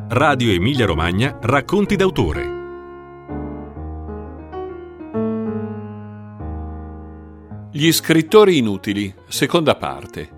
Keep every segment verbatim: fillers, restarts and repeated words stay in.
Radio Emilia Romagna Racconti d'autore. Gli scrittori inutili, seconda parte.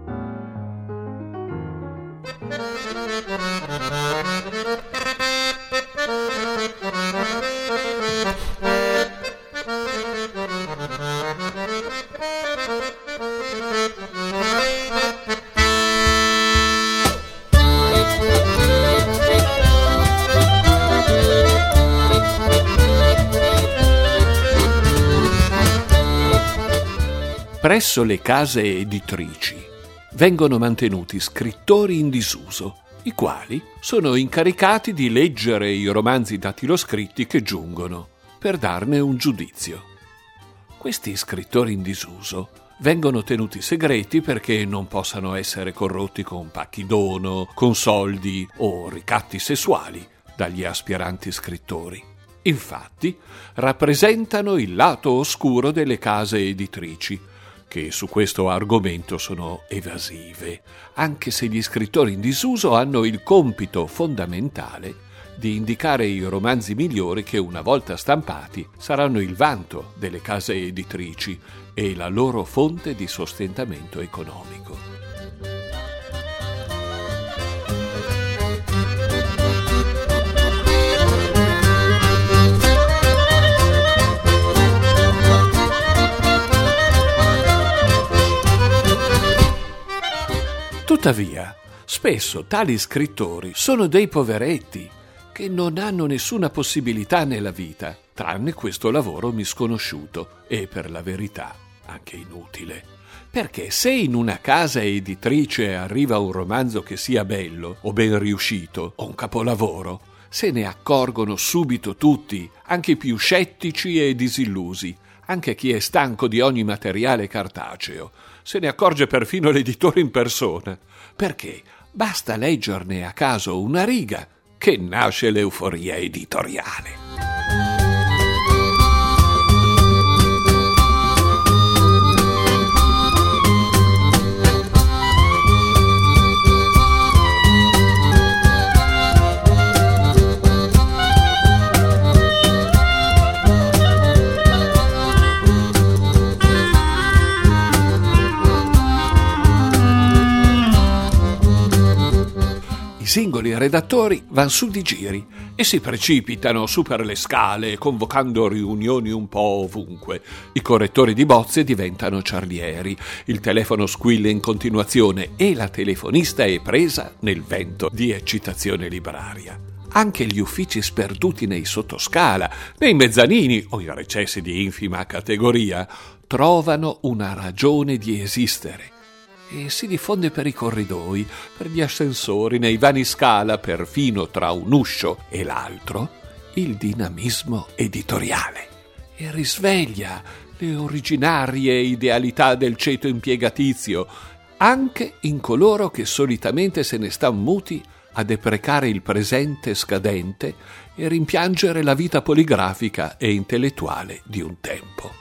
Presso le case editrici vengono mantenuti scrittori in disuso, i quali sono incaricati di leggere i romanzi dattiloscritti che giungono, per darne un giudizio. Questi scrittori in disuso vengono tenuti segreti perché non possano essere corrotti con pacchi dono, con soldi o ricatti sessuali dagli aspiranti scrittori. Infatti, rappresentano il lato oscuro delle case editrici, che su questo argomento sono evasive, anche se gli scrittori in disuso hanno il compito fondamentale di indicare i romanzi migliori che, una volta stampati, saranno il vanto delle case editrici e la loro fonte di sostentamento economico. Tuttavia, spesso tali scrittori sono dei poveretti che non hanno nessuna possibilità nella vita, tranne questo lavoro misconosciuto e, per la verità, anche inutile. Perché se in una casa editrice arriva un romanzo che sia bello o ben riuscito o un capolavoro, se ne accorgono subito tutti, anche i più scettici e disillusi, anche chi è stanco di ogni materiale cartaceo. Se ne accorge perfino l'editore in persona, perché basta leggerne a caso una riga che nasce l'euforia editoriale. I singoli redattori van su di giri e si precipitano su per le scale, convocando riunioni un po' ovunque. I correttori di bozze diventano ciarlieri, il telefono squilla in continuazione e la telefonista è presa nel vento di eccitazione libraria. Anche gli uffici sperduti nei sottoscala, nei mezzanini o in recessi di infima categoria trovano una ragione di esistere. E si diffonde per i corridoi, per gli ascensori, nei vani scala, perfino tra un uscio e l'altro, il dinamismo editoriale. E risveglia le originarie idealità del ceto impiegatizio, anche in coloro che solitamente se ne stan muti a deprecare il presente scadente e rimpiangere la vita poligrafica e intellettuale di un tempo.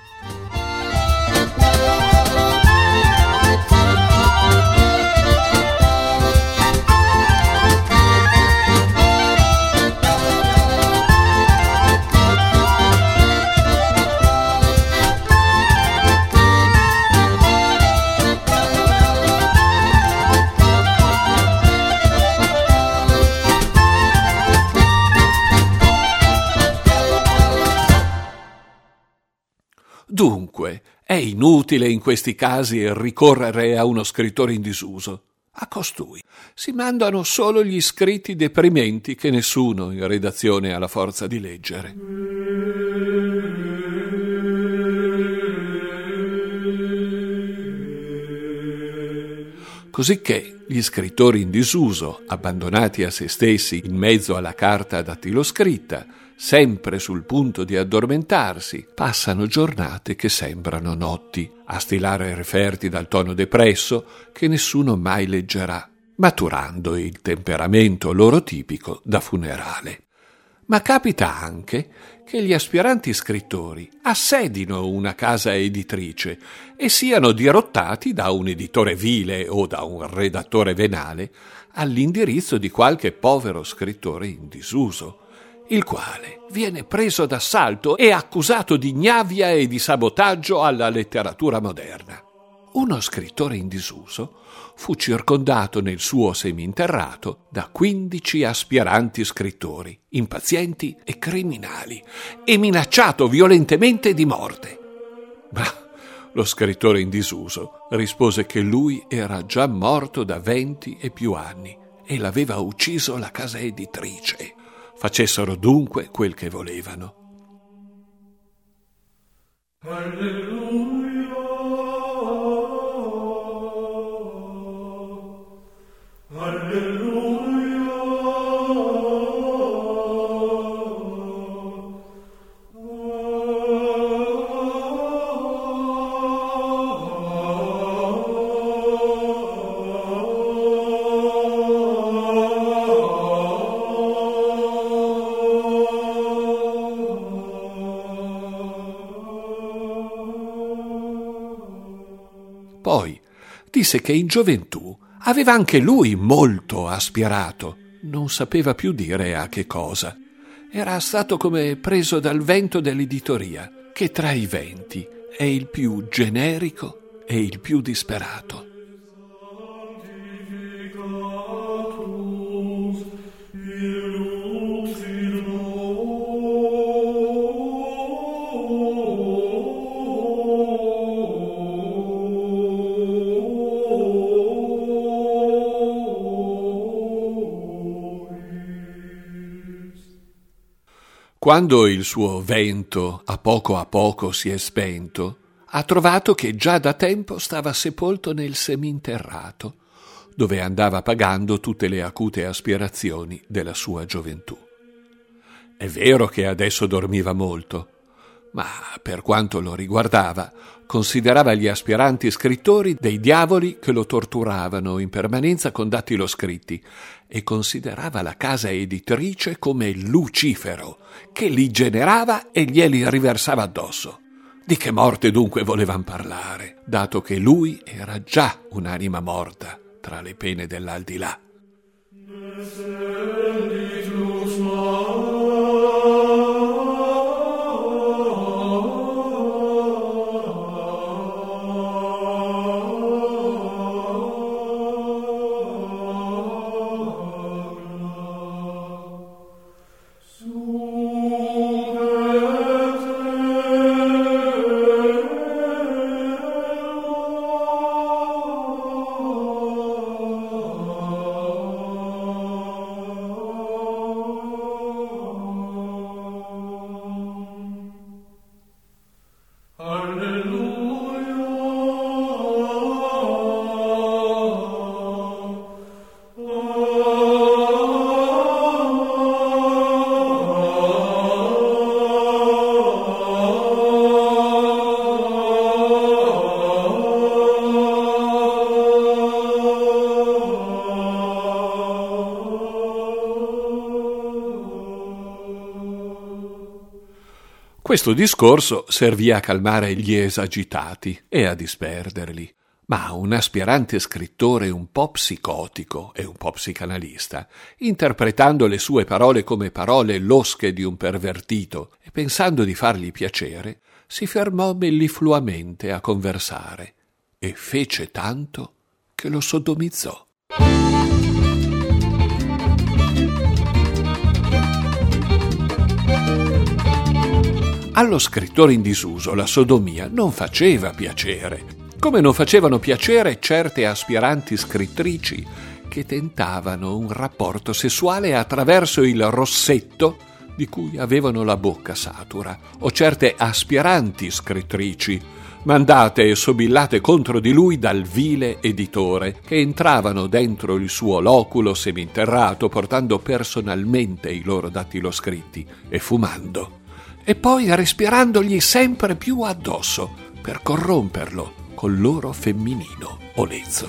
Dunque, è inutile in questi casi ricorrere a uno scrittore in disuso. A costui si mandano solo gli scritti deprimenti che nessuno in redazione ha la forza di leggere. Cosicché gli scrittori in disuso, abbandonati a se stessi in mezzo alla carta dattiloscritta, sempre sul punto di addormentarsi, passano giornate che sembrano notti, a stilare referti dal tono depresso che nessuno mai leggerà, maturando il temperamento loro tipico da funerale. Ma capita anche che gli aspiranti scrittori assedino una casa editrice e siano dirottati da un editore vile o da un redattore venale all'indirizzo di qualche povero scrittore in disuso, il quale viene preso d'assalto e accusato di ignavia e di sabotaggio alla letteratura moderna. Uno scrittore in disuso fu circondato nel suo seminterrato da quindici aspiranti scrittori, impazienti e criminali, e minacciato violentemente di morte. Ma lo scrittore in disuso rispose che lui era già morto da venti e più anni e l'aveva ucciso la casa editrice. Facessero dunque quel che volevano. Alleluia. Poi disse che in gioventù aveva anche lui molto aspirato, non sapeva più dire a che cosa. Era stato come preso dal vento dell'editoria, che tra i venti è il più generico e il più disperato. Quando il suo vento a poco a poco si è spento, ha trovato che già da tempo stava sepolto nel seminterrato, dove andava pagando tutte le acute aspirazioni della sua gioventù. È vero che adesso dormiva molto, ma per quanto lo riguardava, considerava gli aspiranti scrittori dei diavoli che lo torturavano in permanenza con dattiloscritti e considerava la casa editrice come Lucifero, che li generava e glieli riversava addosso. Di che morte dunque volevan parlare, dato che lui era già un'anima morta tra le pene dell'aldilà? Questo discorso servì a calmare gli esagitati e a disperderli, ma un aspirante scrittore un po' psicotico e un po' psicanalista, interpretando le sue parole come parole losche di un pervertito e pensando di fargli piacere, si fermò mellifluamente a conversare e fece tanto che lo sodomizzò. Allo scrittore in disuso la sodomia non faceva piacere, come non facevano piacere certe aspiranti scrittrici che tentavano un rapporto sessuale attraverso il rossetto di cui avevano la bocca satura, o certe aspiranti scrittrici mandate e sobillate contro di lui dal vile editore, che entravano dentro il suo loculo seminterrato portando personalmente i loro dattiloscritti e fumando, e poi respirandogli sempre più addosso per corromperlo col loro femminino olezzo.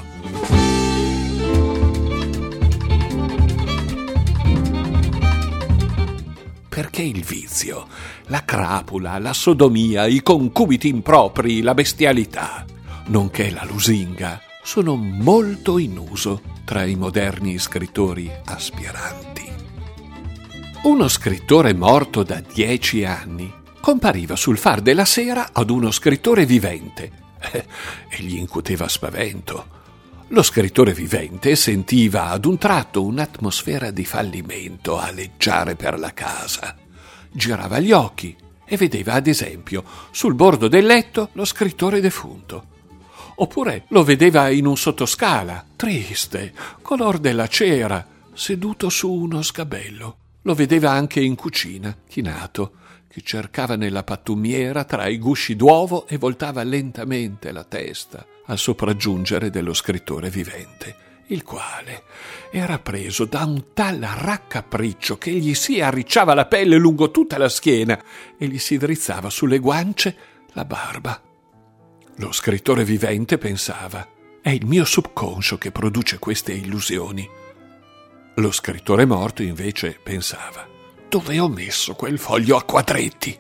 Perché perché il vizio, la crapula, la sodomia, i concubiti impropri, la bestialità, nonché la lusinga, sono molto in uso tra i moderni scrittori aspiranti. Uno scrittore morto da dieci anni compariva sul Far della Sera ad uno scrittore vivente eh, e gli incuteva spavento. Lo scrittore vivente sentiva ad un tratto un'atmosfera di fallimento aleggiare per la casa. Girava gli occhi e vedeva, ad esempio, sul bordo del letto lo scrittore defunto. Oppure lo vedeva in un sottoscala, triste, color della cera, seduto su uno sgabello. Lo vedeva anche in cucina, chinato, che cercava nella pattumiera tra i gusci d'uovo e voltava lentamente la testa al sopraggiungere dello scrittore vivente, il quale era preso da un tal raccapriccio che gli si arricciava la pelle lungo tutta la schiena e gli si drizzava sulle guance la barba. Lo scrittore vivente pensava: è il mio subconscio che produce queste illusioni. Lo scrittore morto invece pensava: dove ho messo quel foglio a quadretti?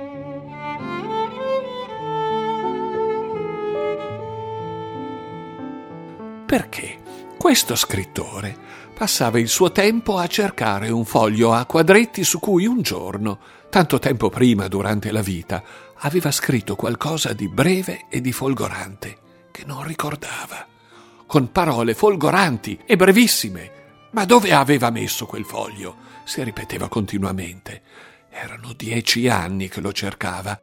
Perché questo scrittore passava il suo tempo a cercare un foglio a quadretti su cui un giorno, tanto tempo prima durante la vita, aveva scritto qualcosa di breve e di folgorante che non ricordava, con parole folgoranti e brevissime. Ma dove aveva messo quel foglio? Si ripeteva continuamente. Erano dieci anni che lo cercava.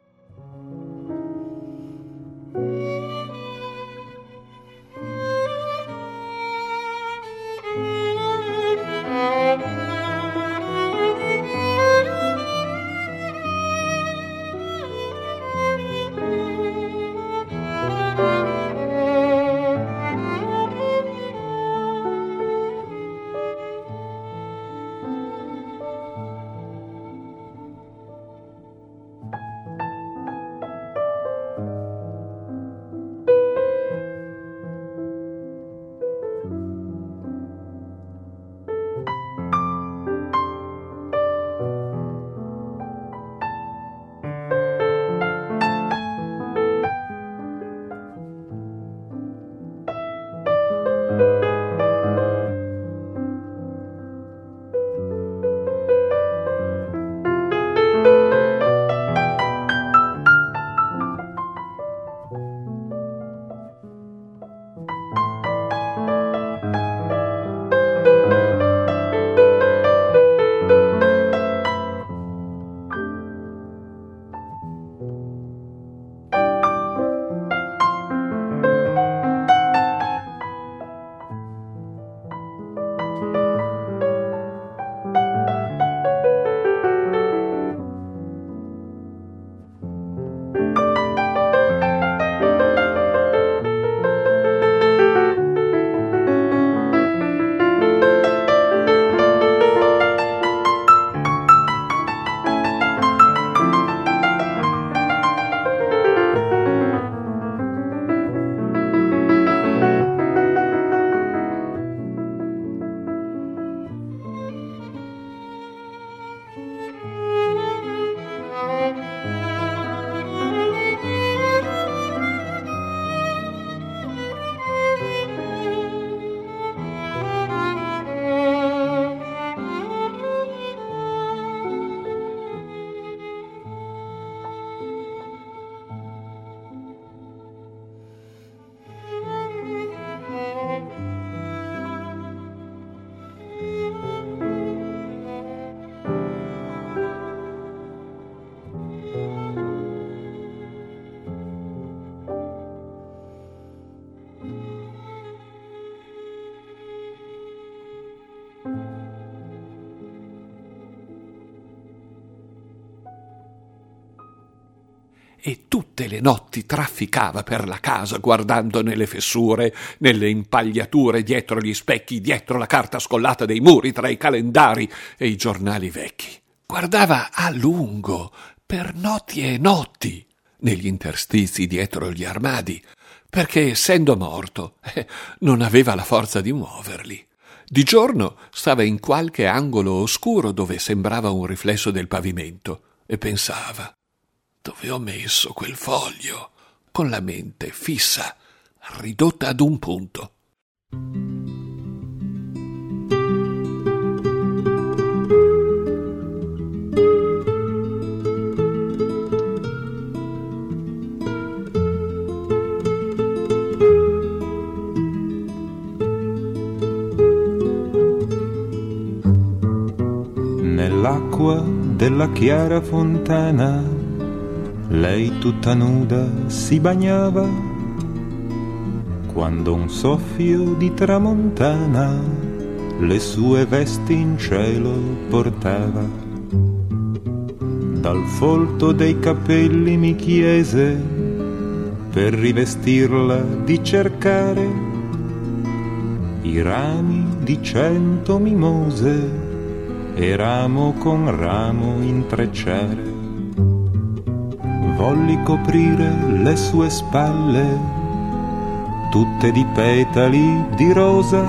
E tutte le notti trafficava per la casa guardando nelle fessure, nelle impagliature, dietro gli specchi, dietro la carta scollata dei muri, tra i calendari e i giornali vecchi. Guardava a lungo, per notti e notti, negli interstizi dietro gli armadi, perché essendo morto eh, non aveva la forza di muoverli. Di giorno stava in qualche angolo oscuro dove sembrava un riflesso del pavimento e pensava: dove ho messo quel foglio? Con la mente fissa, ridotta ad un punto. Nell'acqua della chiara fontana lei tutta nuda si bagnava, quando un soffio di tramontana le sue vesti in cielo portava. Dal folto dei capelli mi chiese, per rivestirla di cercare, i rami di cento mimose e ramo con ramo intrecciare. Volli coprire le sue spalle, tutte di petali di rosa,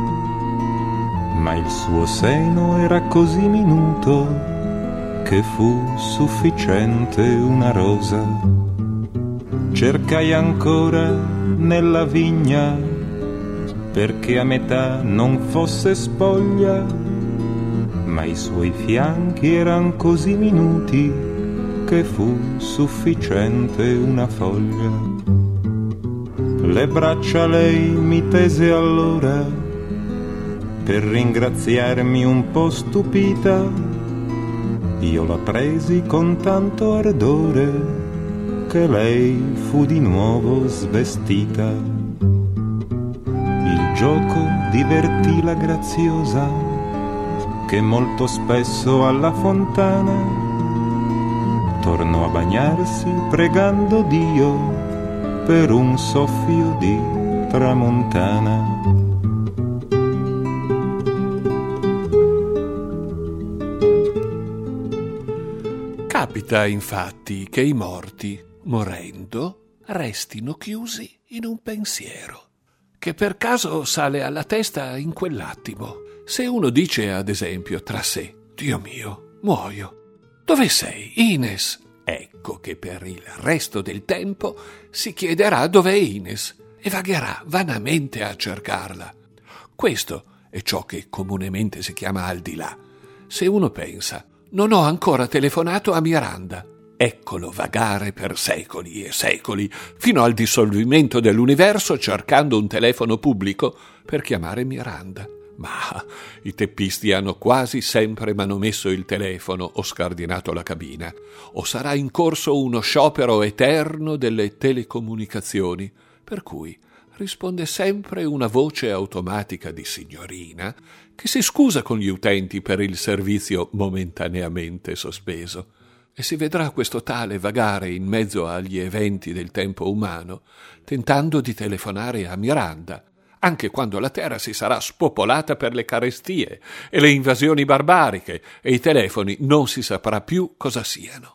ma il suo seno era così minuto che fu sufficiente una rosa. Cercai ancora nella vigna, perché a metà non fosse spoglia, ma i suoi fianchi eran così minuti che fu sufficiente una foglia. Le braccia lei mi tese allora, per ringraziarmi un po' stupita. Io la presi con tanto ardore che lei fu di nuovo svestita. Il gioco divertì la graziosa, che molto spesso alla fontana tornò a bagnarsi pregando Dio per un soffio di tramontana. Capita infatti che i morti, morendo, restino chiusi in un pensiero che per caso sale alla testa in quell'attimo. Se uno dice, ad esempio, tra sé: Dio mio, muoio. Dove sei, Ines? Ecco che per il resto del tempo si chiederà dov'è Ines e vagherà vanamente a cercarla. Questo è ciò che comunemente si chiama al di là. Se uno pensa: non ho ancora telefonato a Miranda, eccolo vagare per secoli e secoli, fino al dissolvimento dell'universo, cercando un telefono pubblico per chiamare Miranda. Ma i teppisti hanno quasi sempre manomesso il telefono o scardinato la cabina, o sarà in corso uno sciopero eterno delle telecomunicazioni, per cui risponde sempre una voce automatica di signorina che si scusa con gli utenti per il servizio momentaneamente sospeso. E si vedrà questo tale vagare in mezzo agli eventi del tempo umano, tentando di telefonare a Miranda, anche quando la terra si sarà spopolata per le carestie e le invasioni barbariche e i telefoni non si saprà più cosa siano.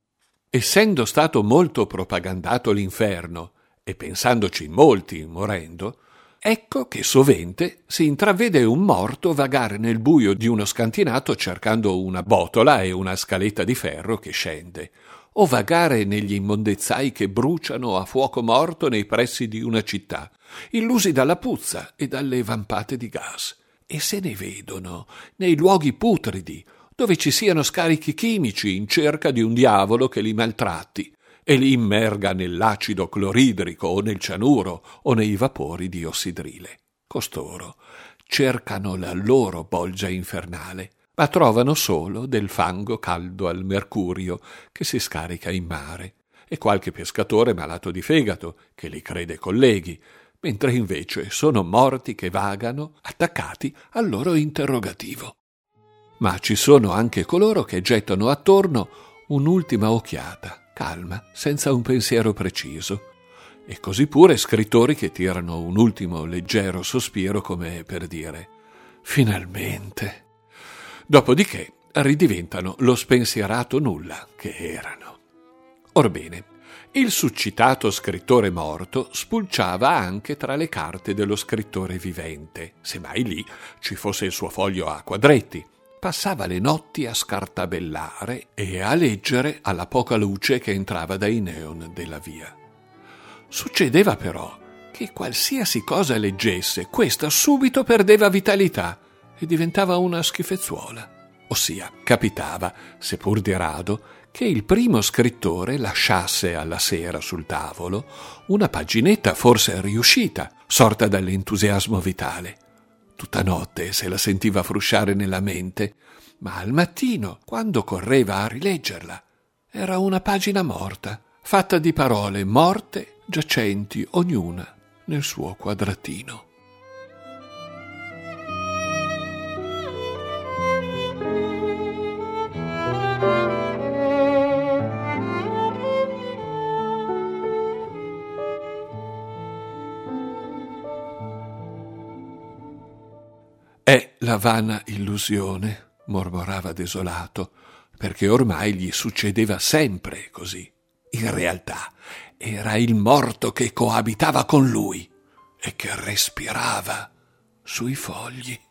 Essendo stato molto propagandato l'inferno, e pensandoci molti morendo, ecco che sovente si intravede un morto vagare nel buio di uno scantinato cercando una botola e una scaletta di ferro che scende, o vagare negli immondezzai che bruciano a fuoco morto nei pressi di una città, illusi dalla puzza e dalle vampate di gas, e se ne vedono nei luoghi putridi, dove ci siano scarichi chimici in cerca di un diavolo che li maltratti e li immerga nell'acido cloridrico o nel cianuro o nei vapori di ossidrile. Costoro cercano la loro bolgia infernale, ma trovano solo del fango caldo al mercurio che si scarica in mare, e qualche pescatore malato di fegato che li crede colleghi, mentre invece sono morti che vagano attaccati al loro interrogativo. Ma ci sono anche coloro che gettano attorno un'ultima occhiata, calma, senza un pensiero preciso, e così pure scrittori che tirano un ultimo leggero sospiro come per dire «finalmente». Dopodiché ridiventano lo spensierato nulla che erano. Orbene, Il succitato scrittore morto spulciava anche tra le carte dello scrittore vivente, se mai lì ci fosse il suo foglio a quadretti. Passava le notti a scartabellare e a leggere alla poca luce che entrava dai neon della via. Succedeva però che qualsiasi cosa leggesse, questa subito perdeva vitalità e diventava una schifezzuola. Ossia, capitava, seppur di rado, che il primo scrittore lasciasse alla sera sul tavolo una paginetta forse riuscita, sorta dall'entusiasmo vitale. Tutta notte se la sentiva frusciare nella mente, ma al mattino, quando correva a rileggerla, era una pagina morta, fatta di parole morte giacenti ognuna nel suo quadratino. È la vana illusione, mormorava desolato, perché ormai gli succedeva sempre così. In realtà era il morto che coabitava con lui e che respirava sui fogli.